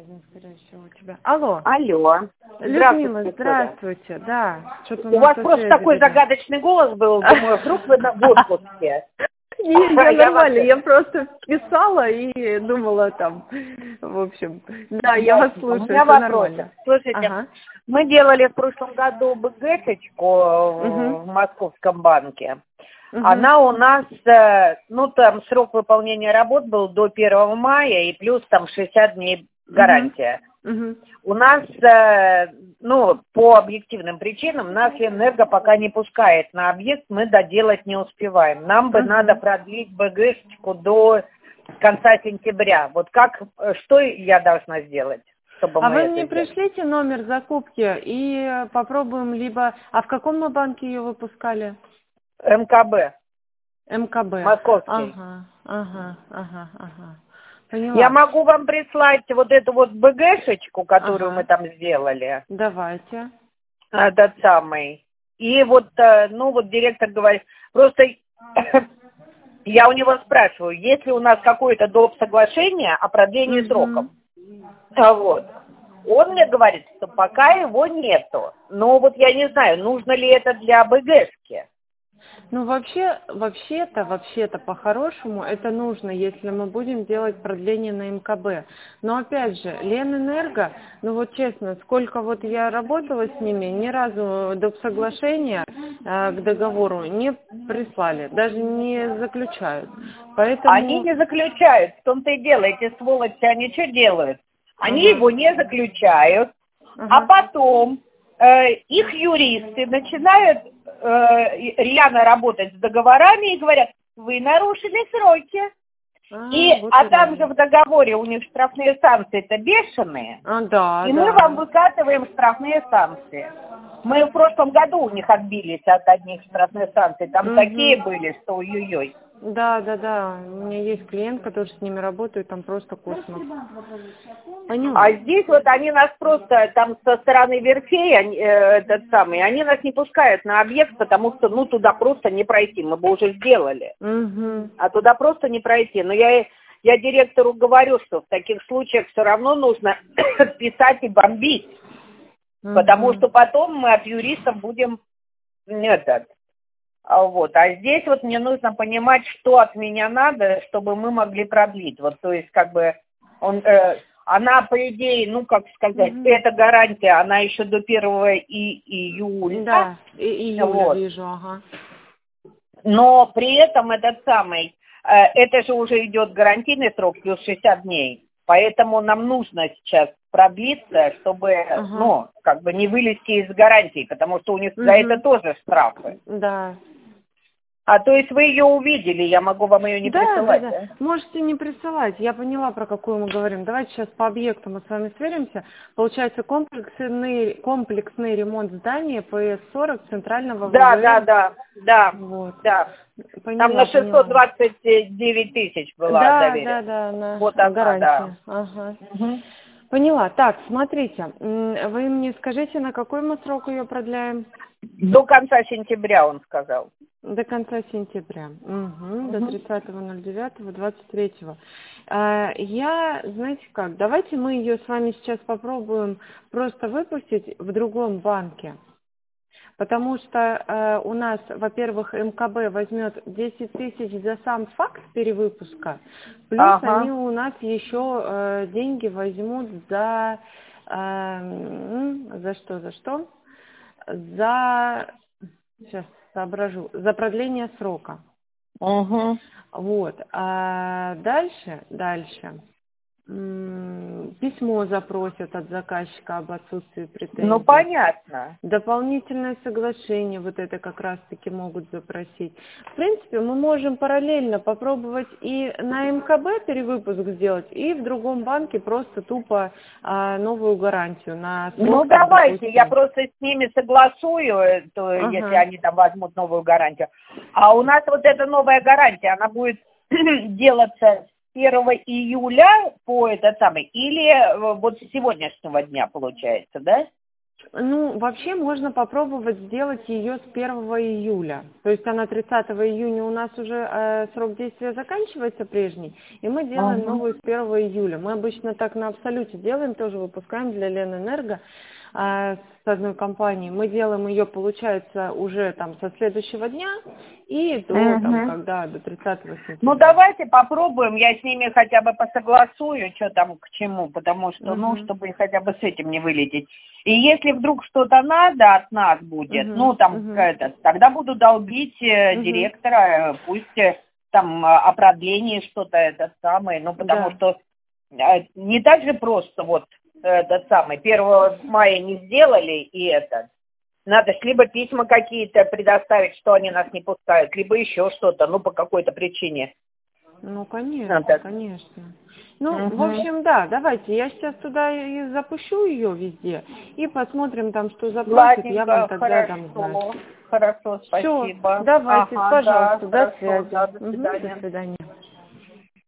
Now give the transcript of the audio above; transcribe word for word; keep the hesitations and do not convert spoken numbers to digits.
наверное, скорее всего, у тебя. Алло. Алло. Людмила, здравствуйте. здравствуйте. Да. У, у вас просто такой беда. загадочный голос был, думаю, вдруг вы в отпуске. Нет, я нормально, я просто писала и думала там, в общем, да, я вас слушаю, у меня все вопрос. Нормально. Слушайте, ага. мы делали в прошлом году БГшечку угу. в Московском банке. Угу. Она у нас, ну там срок выполнения работ был до первого мая и плюс там шестьдесят дней гарантия. Угу. У нас, ну, по объективным причинам, нас Энерго пока не пускает на объект, мы доделать не успеваем. Нам бы uh-huh. надо продлить БГшечку до конца сентября. Вот как, что я должна сделать, чтобы а мы вы это мне сделали? пришлите номер закупки и попробуем либо... А в каком мы банке ее выпускали? МКБ. МКБ. Московский. Ага, ага, ага, ага. Поняла. Я могу вам прислать вот эту вот БГшечку, которую ага. мы там сделали. Давайте. Этот самый. И вот, ну вот директор говорит, просто я у него спрашиваю, есть ли у нас какое-то доп. Соглашение о продлении угу. сроков. А вот. Он мне говорит, что пока его нету. Но вот я не знаю, нужно ли это для БГшки. Ну, вообще, вообще-то, вообще-то, по-хорошему, это нужно, если мы будем делать продление на МКБ. Но, опять же, Ленэнерго, ну, вот честно, сколько вот я работала с ними, ни разу доп. Соглашения э, к договору не прислали, даже не заключают. Поэтому... Они не заключают, в том-то и дело, эти сволочи, они что делают? Они ага. его не заключают, ага. а потом э, их юристы начинают э, рьяно работать с договорами и говорят, вы нарушили сроки. А, и, вот а и там да. же в договоре у них штрафные санкции-то бешеные. А, да, и да. мы вам выкатываем штрафные санкции. Мы в прошлом году у них отбились от одних штрафных санкций. Там угу. такие были, что ой-ой-ой. Да, да, да. У меня есть клиент, который с ними работает, там просто космос. Поняла. А здесь вот они нас просто, там со стороны верфей, они, э, этот самый, они нас не пускают на объект, потому что, ну, туда просто не пройти, мы бы уже сделали. Угу. А туда просто не пройти. Но я, я директору говорю, что в таких случаях все равно нужно писать и бомбить. Угу. Потому что потом мы от юристов будем, этот, вот. А здесь вот мне нужно понимать, что от меня надо, чтобы мы могли продлить. Вот, то есть, как бы, он... Э, она, по идее, ну, как сказать, mm-hmm. эта гарантия, она еще до первого июля. Да, и, июля вот. вижу, ага. Но при этом этот самый, э, это же уже идет гарантийный срок, плюс шестьдесят дней. Поэтому нам нужно сейчас продлиться, чтобы, uh-huh. ну, как бы не вылезти из гарантии, потому что у них uh-huh. за это тоже штрафы. Да. А то есть вы ее увидели, я могу вам ее не да, присылать, да, да? да? Можете не присылать, я поняла, про какую мы говорим. Давайте сейчас по объекту мы с вами сверимся. Получается комплексный, комплексный ремонт здания ПС сорок центрального Да, ВВР. да, да, да, вот. да. Поняла, там на шестьсот двадцать девять тысяч была да, доверие. Да, да, да, вот на она, гарантия. Да. Ага. Угу. Поняла. Так, смотрите, вы мне скажите, на какой мы срок ее продляем? До конца сентября, он сказал. До конца сентября. Угу, угу. До тридцатого ноль девятого двадцать третьего. А, я, знаете как, давайте мы ее с вами сейчас попробуем просто выпустить в другом банке. Потому что э, у нас, во-первых, МКБ возьмет десять тысяч за сам факт перевыпуска, плюс ага. они у нас еще э, деньги возьмут за... Э, за что, за что? За... Сейчас соображу. За продление срока. Угу. Вот. А дальше, дальше... Письмо запросят от заказчика об отсутствии претензий. Ну, понятно. Дополнительное соглашение вот это как раз-таки могут запросить. В принципе, мы можем параллельно попробовать и на МКБ перевыпуск сделать, и в другом банке просто тупо а, новую гарантию на срок. Ну, там, давайте, допустим. я просто с ними согласую, то, ага. если они там возьмут новую гарантию. А у нас вот эта новая гарантия, она будет делаться первого июля по этот самый, или вот с сегодняшнего дня получается, да? Ну, вообще можно попробовать сделать ее с первого июля. То есть она тридцатого июня у нас уже э, срок действия заканчивается прежний, и мы делаем Угу. новую с первого июля. Мы обычно так на Абсолюте делаем, тоже выпускаем для Ленэнерго э, с одной компанией. Мы делаем ее, получается, уже там со следующего дня и до, там, Угу. когда, до тридцатого сентября. Ну, давайте попробуем, я с ними хотя бы посогласую, что там к чему, потому что, ну, Угу. чтобы хотя бы с этим не вылететь. И если вдруг что-то надо от нас будет, Угу. ну, там, Угу. это, тогда буду долбить э, Угу. директора, э, пусть э, там э, о продлении что-то это самое, ну, потому Да. что э, не так же просто вот этот самый, первого мая не сделали и это. Надо ж либо письма какие-то предоставить, что они нас не пускают, либо еще что-то, ну, по какой-то причине. Ну, конечно, Надо. конечно. Ну, в Угу. общем, да, давайте, я сейчас туда и запущу ее везде, и посмотрим там, что запросит, я вам Ладненько, тогда дам знать. хорошо. Хорошо, Все, спасибо. давайте, Ага, да, пожалуйста, до хорошо, связи. да, до Угу, до свидания. свидания.